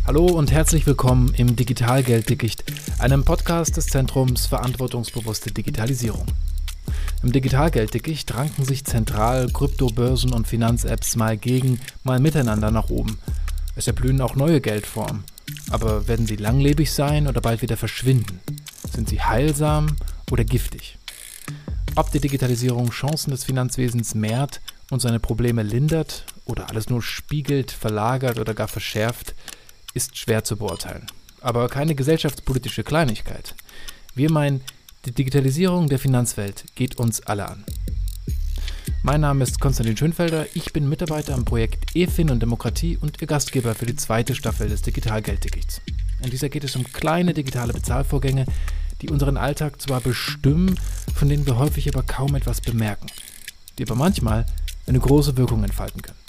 Hallo und herzlich willkommen im Digitalgelddickicht, einem Podcast des Zentrums Verantwortungsbewusste Digitalisierung. Im Digitalgelddickicht ranken sich zentral Kryptobörsen und Finanz-Apps mal gegen, mal miteinander nach oben. Es erblühen auch neue Geldformen. Aber werden sie langlebig sein oder bald wieder verschwinden? Sind sie heilsam oder giftig? Ob die Digitalisierung Chancen des Finanzwesens mehrt und seine Probleme lindert oder alles nur spiegelt, verlagert oder gar verschärft, ist schwer zu beurteilen. Aber keine gesellschaftspolitische Kleinigkeit. Wir meinen, die Digitalisierung der Finanzwelt geht uns alle an. Mein Name ist Konstantin Schönfelder, ich bin Mitarbeiter am Projekt eFin und Demokratie und Ihr Gastgeber für die zweite Staffel des Digitalgelddickichts. In dieser geht es um kleine digitale Bezahlvorgänge, die unseren Alltag zwar bestimmen, von denen wir häufig aber kaum etwas bemerken, die aber manchmal eine große Wirkung entfalten können.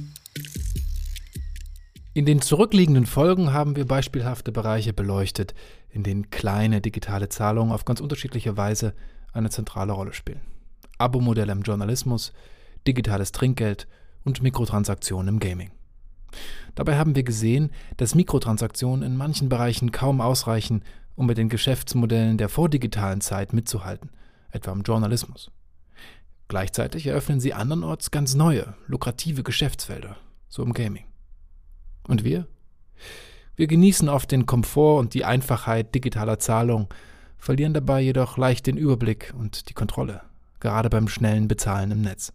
In den zurückliegenden Folgen haben wir beispielhafte Bereiche beleuchtet, in denen kleine digitale Zahlungen auf ganz unterschiedliche Weise eine zentrale Rolle spielen. Abo-Modelle im Journalismus, digitales Trinkgeld und Mikrotransaktionen im Gaming. Dabei haben wir gesehen, dass Mikrotransaktionen in manchen Bereichen kaum ausreichen, um mit den Geschäftsmodellen der vordigitalen Zeit mitzuhalten, etwa im Journalismus. Gleichzeitig eröffnen sie andernorts ganz neue, lukrative Geschäftsfelder, so im Gaming. Und wir? Wir genießen oft den Komfort und die Einfachheit digitaler Zahlung, verlieren dabei jedoch leicht den Überblick und die Kontrolle, gerade beim schnellen Bezahlen im Netz.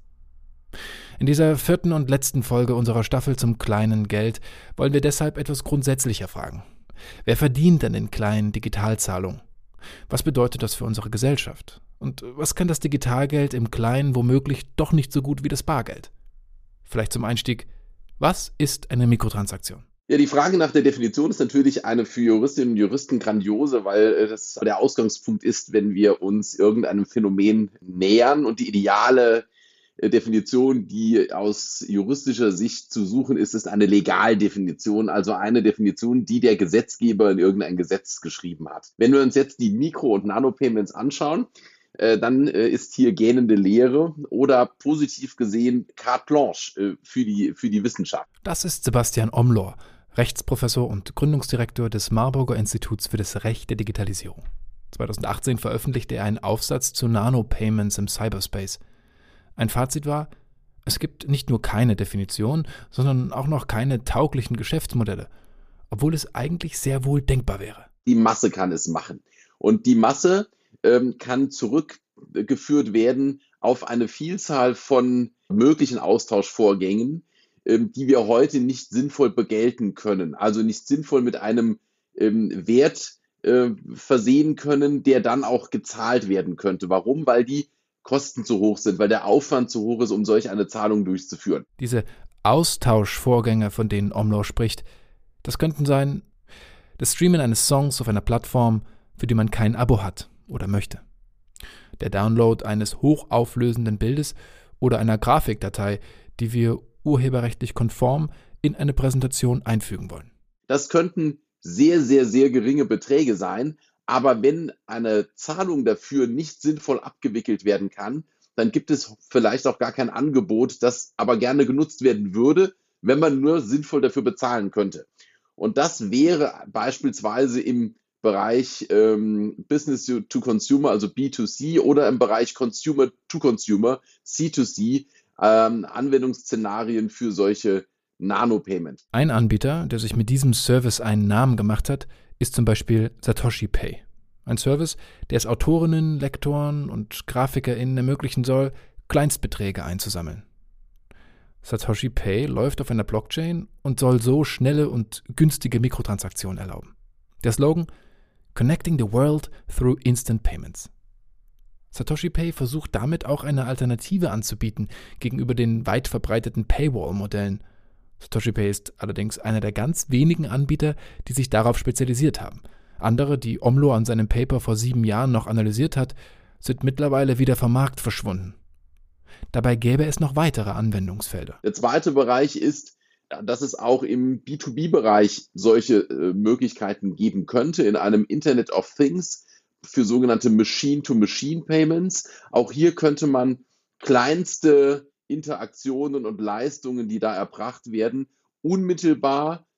In dieser 4. und letzten Folge unserer Staffel zum kleinen Geld wollen wir deshalb etwas grundsätzlicher fragen. Wer verdient denn in kleinen Digitalzahlungen? Was bedeutet das für unsere Gesellschaft? Und was kann das Digitalgeld im Kleinen womöglich doch nicht so gut wie das Bargeld? Vielleicht zum Einstieg: Was ist eine Mikrotransaktion? Ja, die Frage nach der Definition ist natürlich eine für Juristinnen und Juristen grandiose, weil das der Ausgangspunkt ist, wenn wir uns irgendeinem Phänomen nähern. Und die ideale Definition, die aus juristischer Sicht zu suchen ist, ist eine Legaldefinition, also eine Definition, die der Gesetzgeber in irgendein Gesetz geschrieben hat. Wenn wir uns jetzt die Mikro- und Nanopayments anschauen, dann ist hier gähnende Leere oder positiv gesehen carte blanche für die Wissenschaft. Das ist Sebastian Omlor, Rechtsprofessor und Gründungsdirektor des Marburger Instituts für das Recht der Digitalisierung. 2018 veröffentlichte er einen Aufsatz zu Nanopayments im Cyberspace. Ein Fazit war: Es gibt nicht nur keine Definition, sondern auch noch keine tauglichen Geschäftsmodelle, obwohl es eigentlich sehr wohl denkbar wäre. Die Masse kann es machen. Und die Masse kann zurückgeführt werden auf eine Vielzahl von möglichen Austauschvorgängen, die wir heute nicht sinnvoll begelten können, also nicht sinnvoll mit einem Wert versehen können, der dann auch gezahlt werden könnte. Warum? Weil die Kosten zu hoch sind, weil der Aufwand zu hoch ist, um solch eine Zahlung durchzuführen. Diese Austauschvorgänge, von denen Omlor spricht, das könnten sein: das Streamen eines Songs auf einer Plattform, für die man kein Abo hat oder möchte, der Download eines hochauflösenden Bildes oder einer Grafikdatei, die wir urheberrechtlich konform in eine Präsentation einfügen wollen. Das könnten sehr, sehr, sehr geringe Beträge sein, aber wenn eine Zahlung dafür nicht sinnvoll abgewickelt werden kann, dann gibt es vielleicht auch gar kein Angebot, das aber gerne genutzt werden würde, wenn man nur sinnvoll dafür bezahlen könnte. Und das wäre beispielsweise im Bereich Business to Consumer, also B2C, oder im Bereich Consumer to Consumer, C2C, Anwendungsszenarien für solche Nanopayments. Ein Anbieter, der sich mit diesem Service einen Namen gemacht hat, ist zum Beispiel Satoshi Pay. Ein Service, der es Autorinnen, Lektoren und GrafikerInnen ermöglichen soll, Kleinstbeträge einzusammeln. Satoshi Pay läuft auf einer Blockchain und soll so schnelle und günstige Mikrotransaktionen erlauben. Der Slogan: Connecting the World through Instant Payments. Satoshi Pay versucht damit auch eine Alternative anzubieten gegenüber den weit verbreiteten Paywall-Modellen. Satoshi Pay ist allerdings einer der ganz wenigen Anbieter, die sich darauf spezialisiert haben. Andere, die Omlor an seinem Paper vor 7 Jahren noch analysiert hat, sind mittlerweile wieder vom Markt verschwunden. Dabei gäbe es noch weitere Anwendungsfelder. Der zweite Bereich ist, dass es auch im B2B-Bereich solche Möglichkeiten geben könnte, in einem Internet of Things für sogenannte Machine-to-Machine-Payments. Auch hier könnte man kleinste Interaktionen und Leistungen, die da erbracht werden, unmittelbar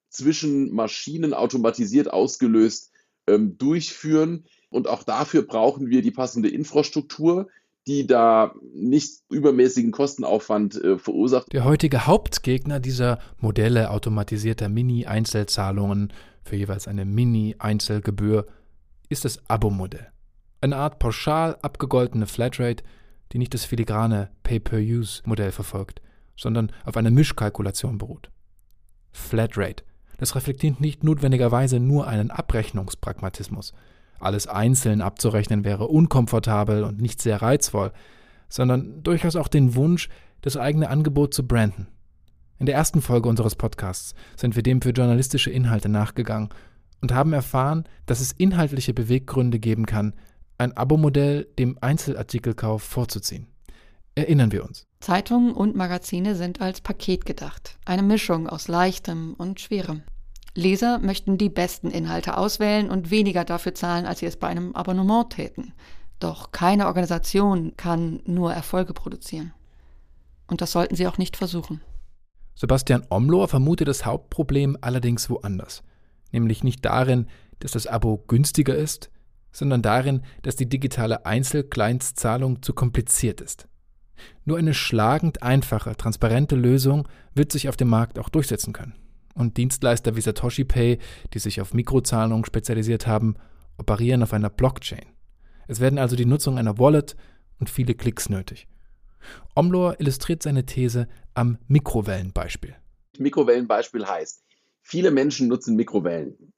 zwischen Maschinen automatisiert ausgelöst durchführen. Und auch dafür brauchen wir die passende Infrastruktur, die da nicht übermäßigen Kostenaufwand verursacht. Der heutige Hauptgegner dieser Modelle automatisierter Mini-Einzelzahlungen für jeweils eine Mini-Einzelgebühr ist das Abo-Modell. Eine Art pauschal abgegoltene Flatrate, die nicht das filigrane Pay-per-Use-Modell verfolgt, sondern auf einer Mischkalkulation beruht. Flatrate. Das reflektiert nicht notwendigerweise nur einen Abrechnungspragmatismus. Alles einzeln abzurechnen wäre unkomfortabel und nicht sehr reizvoll, sondern durchaus auch den Wunsch, das eigene Angebot zu branden. In der ersten Folge unseres Podcasts sind wir dem für journalistische Inhalte nachgegangen und haben erfahren, dass es inhaltliche Beweggründe geben kann, ein Abo-Modell dem Einzelartikelkauf vorzuziehen. Erinnern wir uns. Zeitungen und Magazine sind als Paket gedacht. Eine Mischung aus Leichtem und Schwerem. Leser möchten die besten Inhalte auswählen und weniger dafür zahlen, als sie es bei einem Abonnement täten. Doch keine Organisation kann nur Erfolge produzieren. Und das sollten sie auch nicht versuchen. Sebastian Omlohr vermutet das Hauptproblem allerdings woanders. Nämlich nicht darin, dass das Abo günstiger ist, sondern darin, dass die digitale Einzelkleinstzahlung zu kompliziert ist. Nur eine schlagend einfache, transparente Lösung wird sich auf dem Markt auch durchsetzen können. Und Dienstleister wie Satoshi Pay, die sich auf Mikrozahlungen spezialisiert haben, operieren auf einer Blockchain. Es werden also die Nutzung einer Wallet und viele Klicks nötig. Omlohr illustriert seine These am Mikrowellenbeispiel. Mikrowellenbeispiel heißt, viele Menschen nutzen Mikrowellen.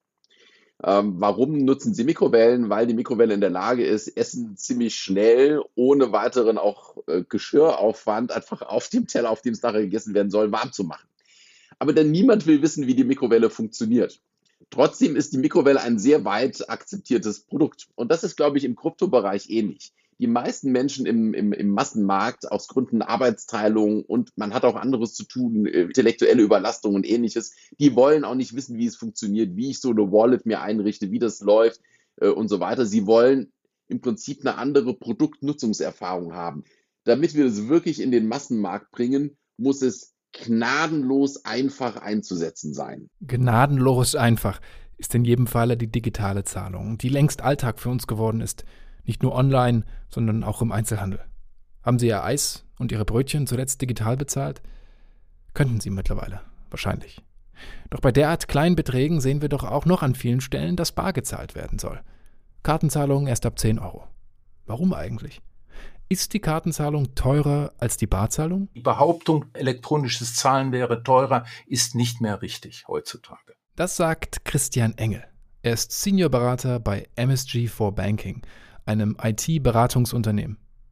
Warum nutzen sie Mikrowellen? Weil die Mikrowelle in der Lage ist, Essen ziemlich schnell, ohne weiteren auch Geschirraufwand, einfach auf dem Teller, auf dem es nachher gegessen werden soll, warm zu machen. Aber denn niemand will wissen, wie die Mikrowelle funktioniert. Trotzdem ist die Mikrowelle ein sehr weit akzeptiertes Produkt. Und das ist, glaube ich, im Kryptobereich ähnlich. Die meisten Menschen im Massenmarkt aus Gründen Arbeitsteilung und man hat auch anderes zu tun, intellektuelle Überlastung und ähnliches, die wollen auch nicht wissen, wie es funktioniert, wie ich so eine Wallet mir einrichte, wie das läuft und so weiter. Sie wollen im Prinzip eine andere Produktnutzungserfahrung haben. Damit wir das wirklich in den Massenmarkt bringen, muss es gnadenlos einfach einzusetzen sein. Gnadenlos einfach ist in jedem Falle die digitale Zahlung, die längst Alltag für uns geworden ist. Nicht nur online, sondern auch im Einzelhandel. Haben Sie Ihr Eis und Ihre Brötchen zuletzt digital bezahlt? Könnten Sie mittlerweile, wahrscheinlich. Doch bei derart kleinen Beträgen sehen wir doch auch noch an vielen Stellen, dass bar gezahlt werden soll. Kartenzahlungen erst ab 10 Euro. Warum eigentlich? Ist die Kartenzahlung teurer als die Barzahlung? Die Behauptung, elektronisches Zahlen wäre teurer, ist nicht mehr richtig heutzutage. Das sagt Christian Engel. Er ist Seniorberater bei MSG4 Banking, einem IT-Beratungsunternehmen.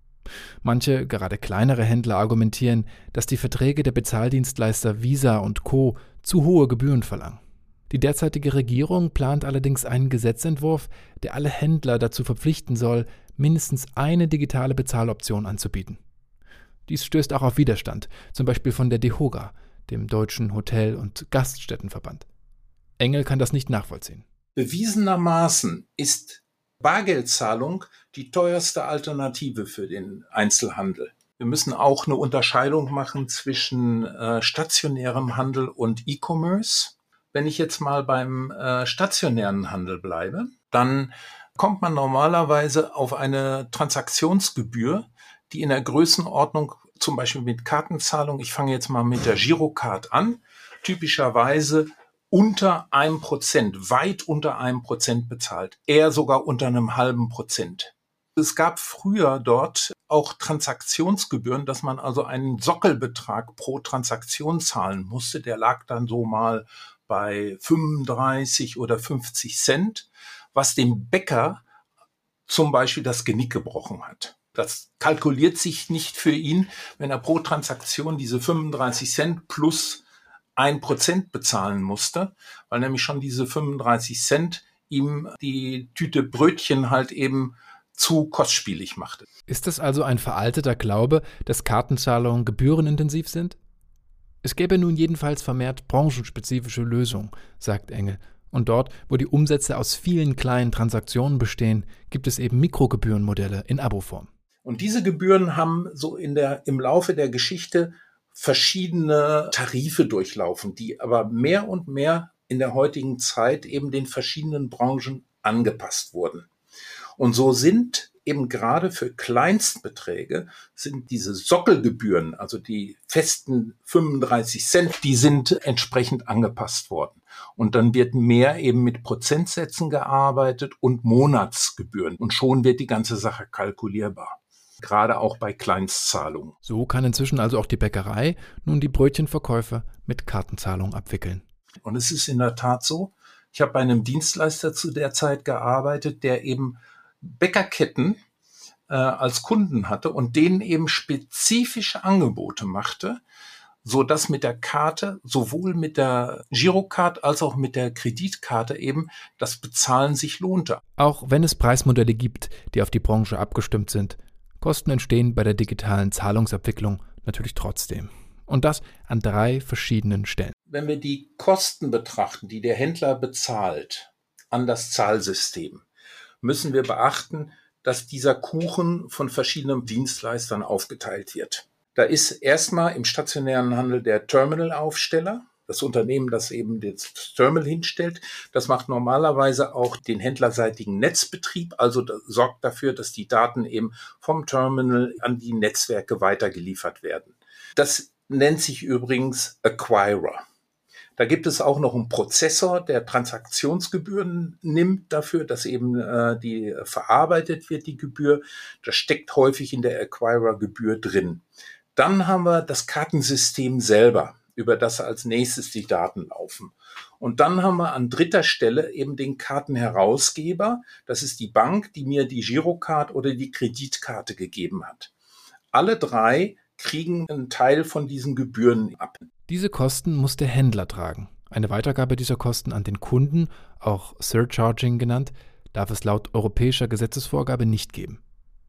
Manche, gerade kleinere Händler argumentieren, dass die Verträge der Bezahldienstleister Visa und Co. zu hohe Gebühren verlangen. Die derzeitige Regierung plant allerdings einen Gesetzentwurf, der alle Händler dazu verpflichten soll, mindestens eine digitale Bezahloption anzubieten. Dies stößt auch auf Widerstand, zum Beispiel von der DEHOGA, dem Deutschen Hotel- und Gaststättenverband. Engel kann das nicht nachvollziehen. Bewiesenermaßen ist Bargeldzahlung die teuerste Alternative für den Einzelhandel. Wir müssen auch eine Unterscheidung machen zwischen stationärem Handel und E-Commerce. Wenn ich jetzt mal beim stationären Handel bleibe, dann kommt man normalerweise auf eine Transaktionsgebühr, die in der Größenordnung, zum Beispiel mit Kartenzahlung, ich fange jetzt mal mit der Girocard an, typischerweise unter 1%, weit unter 1% bezahlt, eher sogar unter einem halben Prozent. Es gab früher dort auch Transaktionsgebühren, dass man also einen Sockelbetrag pro Transaktion zahlen musste. Der lag dann so mal bei 35 oder 50 Cent, was dem Bäcker zum Beispiel das Genick gebrochen hat. Das kalkuliert sich nicht für ihn, wenn er pro Transaktion diese 35 Cent plus 1% bezahlen musste, weil nämlich schon diese 35 Cent ihm die Tüte Brötchen halt eben zu kostspielig machte. Ist es also ein veralteter Glaube, dass Kartenzahlungen gebührenintensiv sind? Es gäbe nun jedenfalls vermehrt branchenspezifische Lösungen, sagt Engel. Und dort, wo die Umsätze aus vielen kleinen Transaktionen bestehen, gibt es eben Mikrogebührenmodelle in Abo-Form. Und diese Gebühren haben so im Laufe der Geschichte verschiedene Tarife durchlaufen, die aber mehr und mehr in der heutigen Zeit eben den verschiedenen Branchen angepasst wurden. Und so sind eben gerade für Kleinstbeträge sind diese Sockelgebühren, also die festen 35 Cent, die sind entsprechend angepasst worden. Und dann wird mehr eben mit Prozentsätzen gearbeitet und Monatsgebühren. Und schon wird die ganze Sache kalkulierbar. Gerade auch bei Kleinstzahlungen. So kann inzwischen also auch die Bäckerei nun die Brötchenverkäufe mit Kartenzahlung abwickeln. Und es ist in der Tat so, ich habe bei einem Dienstleister zu der Zeit gearbeitet, der eben Bäckerketten als Kunden hatte und denen eben spezifische Angebote machte, so dass mit der Karte, sowohl mit der Girocard als auch mit der Kreditkarte eben das Bezahlen sich lohnte. Auch wenn es Preismodelle gibt, die auf die Branche abgestimmt sind, Kosten entstehen bei der digitalen Zahlungsabwicklung natürlich trotzdem. Und das an 3 verschiedenen Stellen. Wenn wir die Kosten betrachten, die der Händler bezahlt an das Zahlsystem, müssen wir beachten, dass dieser Kuchen von verschiedenen Dienstleistern aufgeteilt wird. Da ist erstmal im stationären Handel der Terminalaufsteller, das Unternehmen, das eben das Terminal hinstellt. Das macht normalerweise auch den händlerseitigen Netzbetrieb, also sorgt dafür, dass die Daten eben vom Terminal an die Netzwerke weitergeliefert werden. Das nennt sich übrigens Acquirer. Da gibt es auch noch einen Prozessor, der Transaktionsgebühren nimmt dafür, dass eben die verarbeitet wird, die Gebühr. Das steckt häufig in der Acquirer-Gebühr drin. Dann haben wir das Kartensystem selber, über das als nächstes die Daten laufen. Und dann haben wir an 3. Stelle eben den Kartenherausgeber. Das ist die Bank, die mir die Girocard oder die Kreditkarte gegeben hat. Alle 3 kriegen einen Teil von diesen Gebühren ab. Diese Kosten muss der Händler tragen. Eine Weitergabe dieser Kosten an den Kunden, auch Surcharging genannt, darf es laut europäischer Gesetzesvorgabe nicht geben.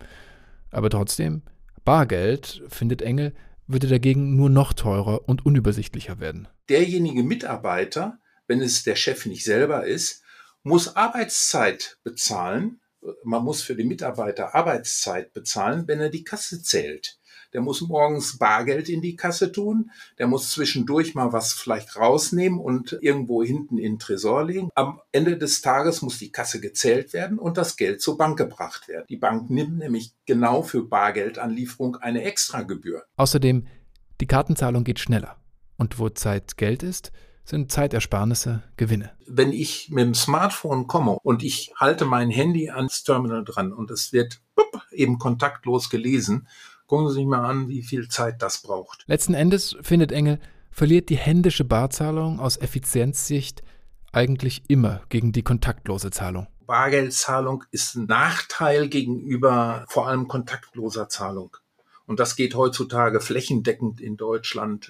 Aber trotzdem, Bargeld, findet Engel, würde dagegen nur noch teurer und unübersichtlicher werden. Derjenige Mitarbeiter, wenn es der Chef nicht selber ist, muss Arbeitszeit bezahlen. Man muss für den Mitarbeiter Arbeitszeit bezahlen, wenn er die Kasse zählt. Der muss morgens Bargeld in die Kasse tun, der muss zwischendurch mal was vielleicht rausnehmen und irgendwo hinten in den Tresor legen. Am Ende des Tages muss die Kasse gezählt werden und das Geld zur Bank gebracht werden. Die Bank nimmt nämlich genau für Bargeldanlieferung eine Extragebühr. Außerdem, die Kartenzahlung geht schneller. Und wo Zeit Geld ist, sind Zeitersparnisse Gewinne. Wenn ich mit dem Smartphone komme und ich halte mein Handy ans Terminal dran und es wird eben kontaktlos gelesen, gucken Sie sich mal an, wie viel Zeit das braucht. Letzten Endes, findet Engel, verliert die händische Barzahlung aus Effizienzsicht eigentlich immer gegen die kontaktlose Zahlung. Bargeldzahlung ist ein Nachteil gegenüber vor allem kontaktloser Zahlung. Und das geht heutzutage flächendeckend in Deutschland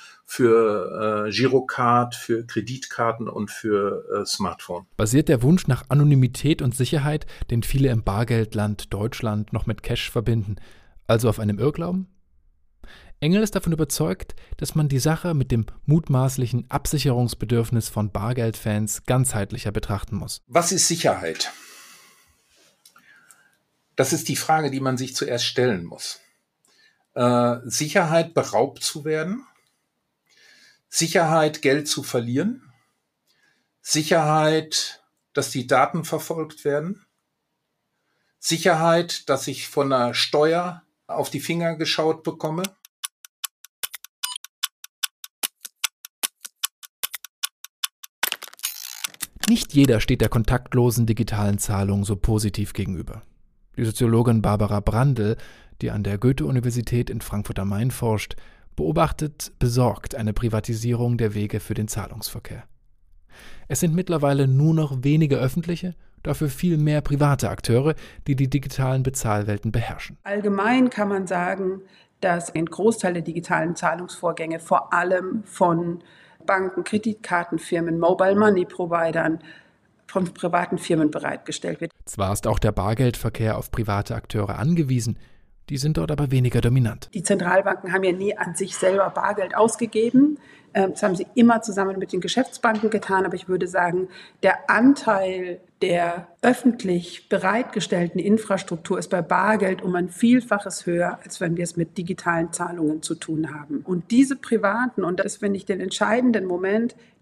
für Girocard, für Kreditkarten und für Smartphone. Basiert der Wunsch nach Anonymität und Sicherheit, den viele im Bargeldland Deutschland noch mit Cash verbinden, also auf einem Irrglauben? Engel ist davon überzeugt, dass man die Sache mit dem mutmaßlichen Absicherungsbedürfnis von Bargeldfans ganzheitlicher betrachten muss. Was ist Sicherheit? Das ist die Frage, die man sich zuerst stellen muss. Sicherheit, beraubt zu werden, Sicherheit, Geld zu verlieren, Sicherheit, dass die Daten verfolgt werden, Sicherheit, dass ich von einer Steuer auf die Finger geschaut bekomme. Nicht jeder steht der kontaktlosen digitalen Zahlung so positiv gegenüber. Die Soziologin Barbara Brandl, die an der Goethe-Universität in Frankfurt am Main forscht, beobachtet besorgt eine Privatisierung der Wege für den Zahlungsverkehr. Es sind mittlerweile nur noch wenige öffentliche, dafür viel mehr private Akteure, die die digitalen Bezahlwelten beherrschen. Allgemein kann man sagen, dass ein Großteil der digitalen Zahlungsvorgänge vor allem von Banken, Kreditkartenfirmen, Mobile Money Providern, von privaten Firmen bereitgestellt wird. Zwar ist auch der Bargeldverkehr auf private Akteure angewiesen, die sind dort aber weniger dominant. Die Zentralbanken haben ja nie an sich selber Bargeld ausgegeben. Das haben sie immer zusammen mit den Geschäftsbanken getan. Aber ich würde sagen, der Anteil der öffentlich bereitgestellten Infrastruktur ist bei Bargeld um ein Vielfaches höher, als wenn wir es mit digitalen Zahlungen zu tun haben. Und diese Privaten, und das finde ich den entscheidenden Moment,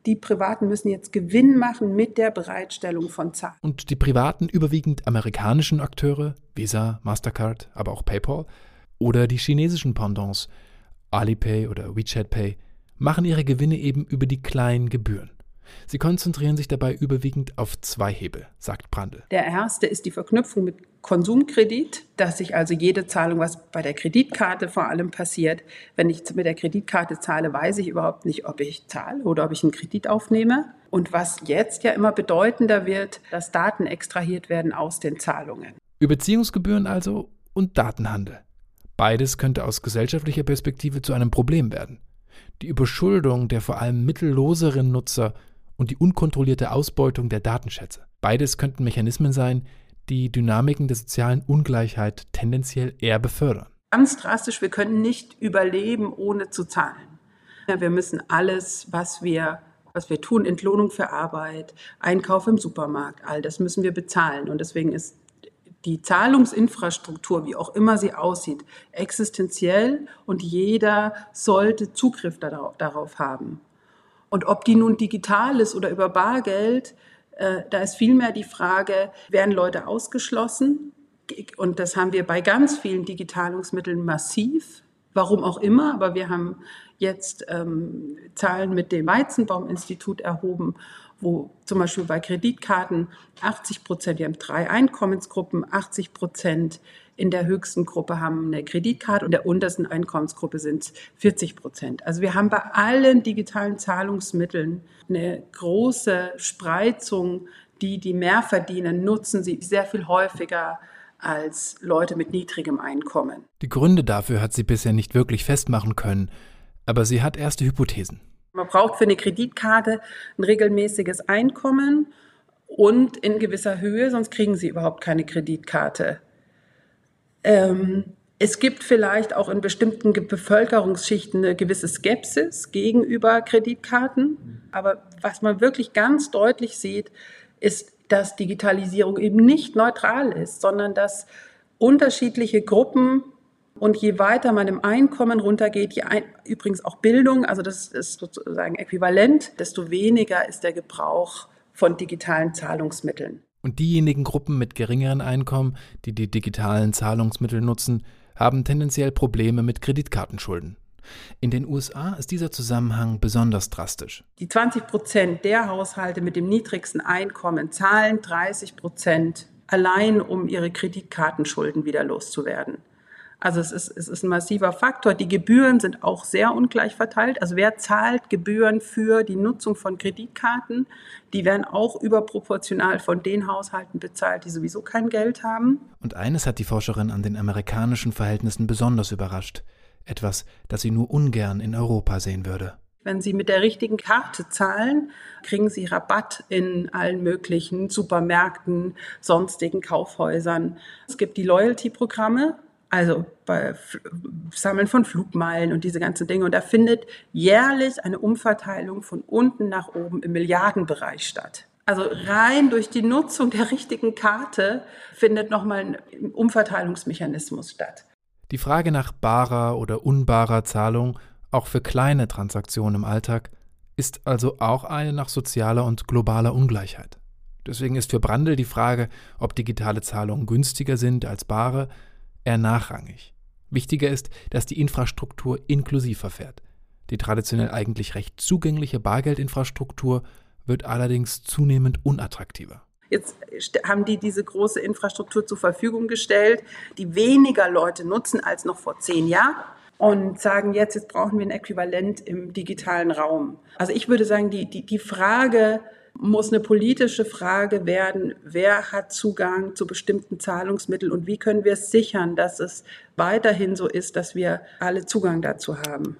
Die Privaten müssen jetzt Gewinn machen mit der Bereitstellung von Zahlen. Und die privaten, überwiegend amerikanischen Akteure, Visa, Mastercard, aber auch PayPal, oder die chinesischen Pendants, Alipay oder WeChat Pay, machen ihre Gewinne eben über die kleinen Gebühren. Sie konzentrieren sich dabei überwiegend auf 2 Hebel, sagt Brandl. Der erste ist die Verknüpfung mit Konsumkredit, dass ich also jede Zahlung, was bei der Kreditkarte vor allem passiert, wenn ich mit der Kreditkarte zahle, weiß ich überhaupt nicht, ob ich zahle oder ob ich einen Kredit aufnehme. Und was jetzt ja immer bedeutender wird, dass Daten extrahiert werden aus den Zahlungen. Überziehungsgebühren also und Datenhandel. Beides könnte aus gesellschaftlicher Perspektive zu einem Problem werden. Die Überschuldung der vor allem mittelloseren Nutzer und die unkontrollierte Ausbeutung der Datenschätze. Beides könnten Mechanismen sein, die Dynamiken der sozialen Ungleichheit tendenziell eher befördern. Ganz drastisch, wir können nicht überleben, ohne zu zahlen. Ja, wir müssen alles, was wir tun, Entlohnung für Arbeit, Einkauf im Supermarkt, all das müssen wir bezahlen. Und deswegen ist die Zahlungsinfrastruktur, wie auch immer sie aussieht, existenziell und jeder sollte Zugriff darauf haben. Und ob die nun digital ist oder über Bargeld, da ist vielmehr die Frage, werden Leute ausgeschlossen? Und das haben wir bei ganz vielen Digitalungsmitteln massiv, warum auch immer, aber wir haben jetzt Zahlen mit dem Weizenbaum-Institut erhoben, wo zum Beispiel bei Kreditkarten 80%, wir haben 3 Einkommensgruppen, 80% in der höchsten Gruppe haben eine Kreditkarte und in der untersten Einkommensgruppe sind es 40%. Also wir haben bei allen digitalen Zahlungsmitteln eine große Spreizung, die mehr verdienen, nutzen sie sehr viel häufiger als Leute mit niedrigem Einkommen. Die Gründe dafür hat sie bisher nicht wirklich festmachen können, aber sie hat erste Hypothesen. Man braucht für eine Kreditkarte ein regelmäßiges Einkommen und in gewisser Höhe, sonst kriegen Sie überhaupt keine Kreditkarte. Es gibt vielleicht auch in bestimmten Bevölkerungsschichten eine gewisse Skepsis gegenüber Kreditkarten. Aber was man wirklich ganz deutlich sieht, ist, dass Digitalisierung eben nicht neutral ist, sondern dass unterschiedliche Gruppen und je weiter man im Einkommen runtergeht, übrigens auch Bildung, also das ist sozusagen äquivalent, desto weniger ist der Gebrauch von digitalen Zahlungsmitteln. Und diejenigen Gruppen mit geringeren Einkommen, die die digitalen Zahlungsmittel nutzen, haben tendenziell Probleme mit Kreditkartenschulden. In den USA ist dieser Zusammenhang besonders drastisch. Die 20% der Haushalte mit dem niedrigsten Einkommen zahlen 30% allein, um ihre Kreditkartenschulden wieder loszuwerden. Also es ist ein massiver Faktor. Die Gebühren sind auch sehr ungleich verteilt. Also wer zahlt Gebühren für die Nutzung von Kreditkarten? Die werden auch überproportional von den Haushalten bezahlt, die sowieso kein Geld haben. Und eines hat die Forscherin an den amerikanischen Verhältnissen besonders überrascht. Etwas, das sie nur ungern in Europa sehen würde. Wenn Sie mit der richtigen Karte zahlen, kriegen Sie Rabatt in allen möglichen Supermärkten, sonstigen Kaufhäusern. Es gibt die Loyalty-Programme, also bei Sammeln von Flugmeilen und diese ganzen Dinge. Und da findet jährlich eine Umverteilung von unten nach oben im Milliardenbereich statt. Also rein durch die Nutzung der richtigen Karte findet nochmal ein Umverteilungsmechanismus statt. Die Frage nach barer oder unbarer Zahlung, auch für kleine Transaktionen im Alltag, ist also auch eine nach sozialer und globaler Ungleichheit. Deswegen ist für Brandl die Frage, ob digitale Zahlungen günstiger sind als bare, eher nachrangig. Wichtiger ist, dass die Infrastruktur inklusiv verfährt. Die traditionell eigentlich recht zugängliche Bargeldinfrastruktur wird allerdings zunehmend unattraktiver. Jetzt haben die diese große Infrastruktur zur Verfügung gestellt, die weniger Leute nutzen als noch vor 10 Jahren und sagen jetzt brauchen wir ein Äquivalent im digitalen Raum. Also ich würde sagen, die Frage muss eine politische Frage werden, wer hat Zugang zu bestimmten Zahlungsmitteln und wie können wir es sichern, dass es weiterhin so ist, dass wir alle Zugang dazu haben.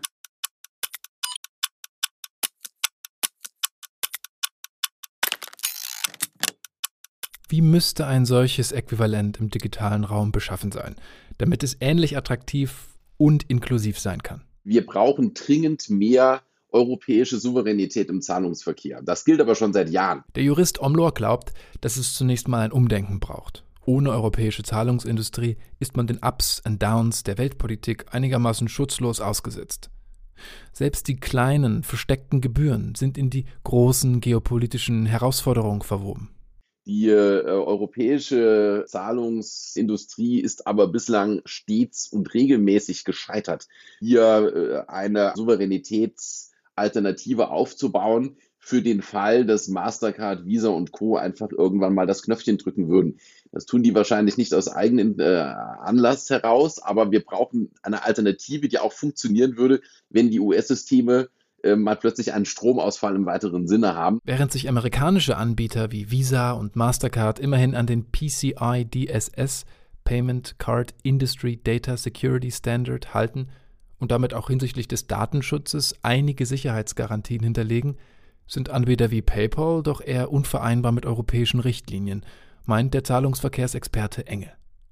Wie müsste ein solches Äquivalent im digitalen Raum beschaffen sein, damit es ähnlich attraktiv und inklusiv sein kann? Wir brauchen dringend mehr europäische Souveränität im Zahlungsverkehr. Das gilt aber schon seit Jahren. Der Jurist Omlor glaubt, dass es zunächst mal ein Umdenken braucht. Ohne europäische Zahlungsindustrie ist man den Ups und Downs der Weltpolitik einigermaßen schutzlos ausgesetzt. Selbst die kleinen, versteckten Gebühren sind in die großen geopolitischen Herausforderungen verwoben. Die europäische Zahlungsindustrie ist aber bislang stets und regelmäßig gescheitert, hier eine Souveränitätsalternative aufzubauen für den Fall, dass Mastercard, Visa und Co. einfach irgendwann mal das Knöpfchen drücken würden. Das tun die wahrscheinlich nicht aus eigenem Anlass heraus, aber wir brauchen eine Alternative, die auch funktionieren würde, wenn die US-Systeme mal plötzlich einen Stromausfall im weiteren Sinne haben. Während sich amerikanische Anbieter wie Visa und Mastercard immerhin an den PCI DSS, Payment Card Industry Data Security Standard, halten und damit auch hinsichtlich des Datenschutzes einige Sicherheitsgarantien hinterlegen, sind Anbieter wie PayPal doch eher unvereinbar mit europäischen Richtlinien, meint der Zahlungsverkehrsexperte Engel.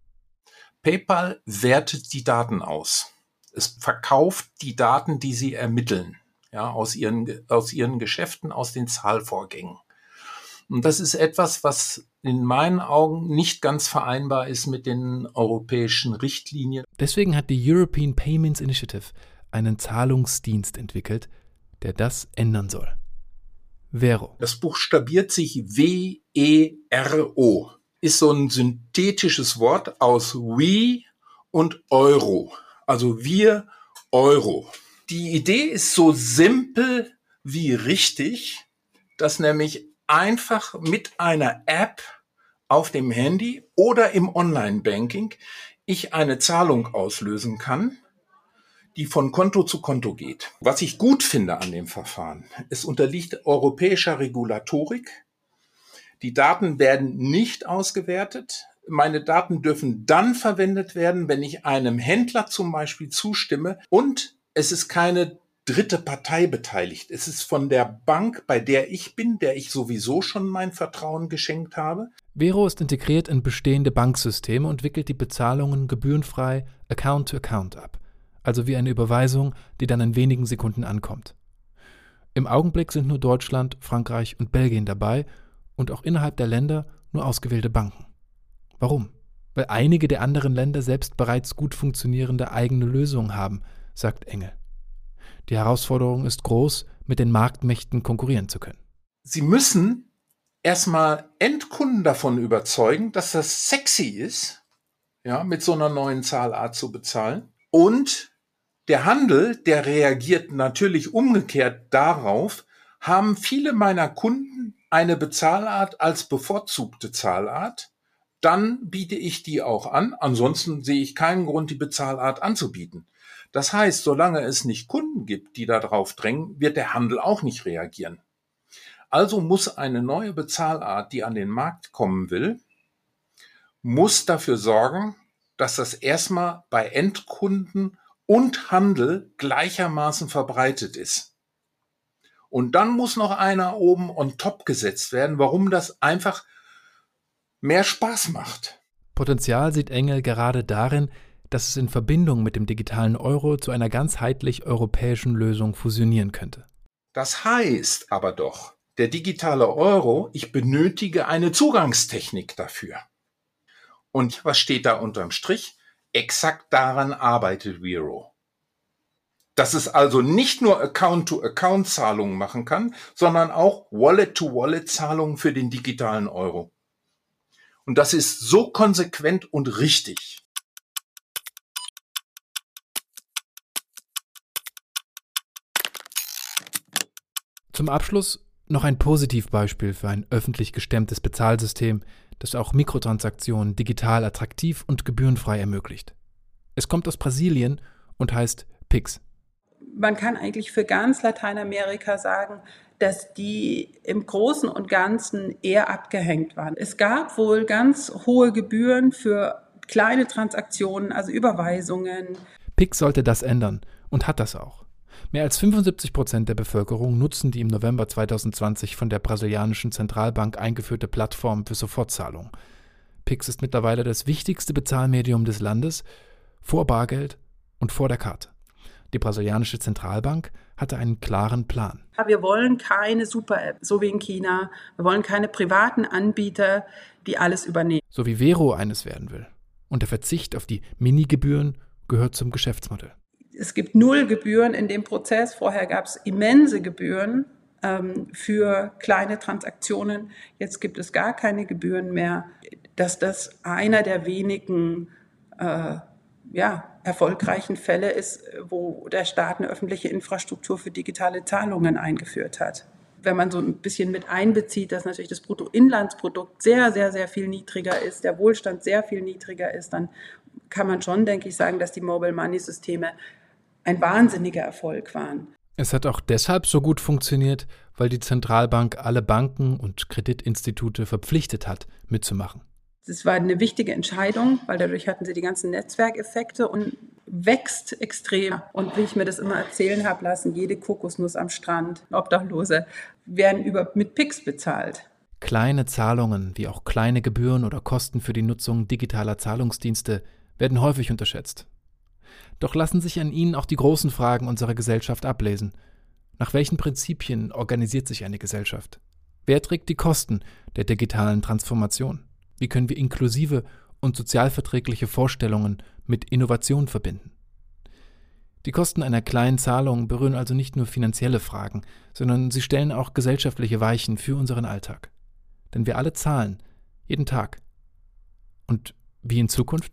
PayPal wertet die Daten aus. Es verkauft die Daten, die sie ermitteln. Ja, aus ihren Geschäften, aus den Zahlvorgängen. Und das ist etwas, was in meinen Augen nicht ganz vereinbar ist mit den europäischen Richtlinien. Deswegen hat die European Payments Initiative einen Zahlungsdienst entwickelt, der das ändern soll. Vero. Das buchstabiert sich W-E-R-O. Ist so ein synthetisches Wort aus We und Euro. Also wir, Euro. Die Idee ist so simpel wie richtig, dass nämlich einfach mit einer App auf dem Handy oder im Online-Banking ich eine Zahlung auslösen kann, die von Konto zu Konto geht. Was ich gut finde an dem Verfahren, es unterliegt europäischer Regulatorik. Die Daten werden nicht ausgewertet. Meine Daten dürfen dann verwendet werden, wenn ich einem Händler zum Beispiel zustimme und es ist keine dritte Partei beteiligt. Es ist von der Bank, bei der ich bin, der ich sowieso schon mein Vertrauen geschenkt habe. Vero ist integriert in bestehende Banksysteme und wickelt die Bezahlungen gebührenfrei Account-to-Account ab. Also wie eine Überweisung, die dann in wenigen Sekunden ankommt. Im Augenblick sind nur Deutschland, Frankreich und Belgien dabei und auch innerhalb der Länder nur ausgewählte Banken. Warum? Weil einige der anderen Länder selbst bereits gut funktionierende eigene Lösungen haben, sagt Engel. Die Herausforderung ist groß, mit den Marktmächten konkurrieren zu können. Sie müssen erstmal Endkunden davon überzeugen, dass das sexy ist, ja, mit so einer neuen Zahlart zu bezahlen. Und der Handel, der reagiert natürlich umgekehrt darauf, haben viele meiner Kunden eine Bezahlart als bevorzugte Zahlart, dann biete ich die auch an. Ansonsten sehe ich keinen Grund, die Bezahlart anzubieten. Das heißt, solange es nicht Kunden gibt, die da drauf drängen, wird der Handel auch nicht reagieren. Also muss eine neue Bezahlart, die an den Markt kommen will, muss dafür sorgen, dass das erstmal bei Endkunden und Handel gleichermaßen verbreitet ist. Und dann muss noch einer oben on top gesetzt werden, warum das einfach mehr Spaß macht. Potenzial sieht Engel gerade darin, dass es in Verbindung mit dem digitalen Euro zu einer ganzheitlich europäischen Lösung fusionieren könnte. Das heißt aber doch, der digitale Euro, ich benötige eine Zugangstechnik dafür. Und was steht da unterm Strich? Exakt daran arbeitet Vero. Dass es also nicht nur Account-to-Account-Zahlungen machen kann, sondern auch Wallet-to-Wallet-Zahlungen für den digitalen Euro. Und das ist so konsequent und richtig. Zum Abschluss noch ein Positivbeispiel für ein öffentlich gestemmtes Bezahlsystem, das auch Mikrotransaktionen digital attraktiv und gebührenfrei ermöglicht. Es kommt aus Brasilien und heißt Pix. Man kann eigentlich für ganz Lateinamerika sagen, dass die im Großen und Ganzen eher abgehängt waren. Es gab wohl ganz hohe Gebühren für kleine Transaktionen, also Überweisungen. Pix sollte das ändern und hat das auch. Mehr als 75% der Bevölkerung nutzen die im November 2020 von der brasilianischen Zentralbank eingeführte Plattform für Sofortzahlung. Pix ist mittlerweile das wichtigste Bezahlmedium des Landes, vor Bargeld und vor der Karte. Die brasilianische Zentralbank hatte einen klaren Plan. Wir wollen keine Super-App, so wie in China. Wir wollen keine privaten Anbieter, die alles übernehmen. So wie Vero eines werden will. Und der Verzicht auf die Minigebühren gehört zum Geschäftsmodell. Es gibt 0 Gebühren in dem Prozess. Vorher gab es immense Gebühren für kleine Transaktionen. Jetzt gibt es gar keine Gebühren mehr. Dass das einer der wenigen erfolgreichen Fälle ist, wo der Staat eine öffentliche Infrastruktur für digitale Zahlungen eingeführt hat. Wenn man so ein bisschen mit einbezieht, dass natürlich das Bruttoinlandsprodukt sehr, sehr, sehr viel niedriger ist, der Wohlstand sehr viel niedriger ist, dann kann man schon, denke ich, sagen, dass die Mobile Money Systeme ein wahnsinniger Erfolg waren. Es hat auch deshalb so gut funktioniert, weil die Zentralbank alle Banken und Kreditinstitute verpflichtet hat, mitzumachen. Das war eine wichtige Entscheidung, weil dadurch hatten sie die ganzen Netzwerkeffekte und wächst extrem. Und wie ich mir das immer erzählen habe lassen, jede Kokosnuss am Strand, Obdachlose, werden mit Pix bezahlt. Kleine Zahlungen, wie auch kleine Gebühren oder Kosten für die Nutzung digitaler Zahlungsdienste, werden häufig unterschätzt. Doch lassen sich an ihnen auch die großen Fragen unserer Gesellschaft ablesen. Nach welchen Prinzipien organisiert sich eine Gesellschaft? Wer trägt die Kosten der digitalen Transformation? Wie können wir inklusive und sozialverträgliche Vorstellungen mit Innovation verbinden? Die Kosten einer kleinen Zahlung berühren also nicht nur finanzielle Fragen, sondern sie stellen auch gesellschaftliche Weichen für unseren Alltag. Denn wir alle zahlen, jeden Tag. Und wie in Zukunft?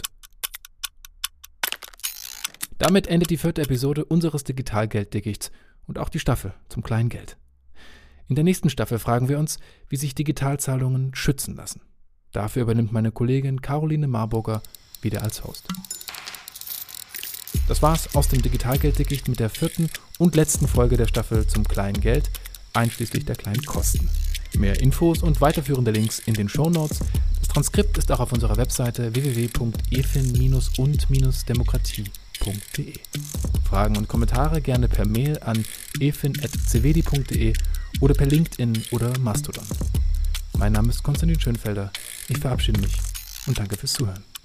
Damit endet die 4. Episode unseres Digitalgeld-Dickichts und auch die Staffel zum kleinen Geld. In der nächsten Staffel fragen wir uns, wie sich Digitalzahlungen schützen lassen. Dafür übernimmt meine Kollegin Caroline Marburger wieder als Host. Das war's aus dem Digitalgeld-Dickicht mit der 4. und letzten Folge der Staffel zum kleinen Geld, einschließlich der kleinen Kosten. Mehr Infos und weiterführende Links in den Shownotes. Das Transkript ist auch auf unserer Webseite www.efin-und-demokratie.de. Fragen und Kommentare gerne per Mail an efin@cvedi.de oder per LinkedIn oder Mastodon. Mein Name ist Konstantin Schönfelder. Ich verabschiede mich und danke fürs Zuhören.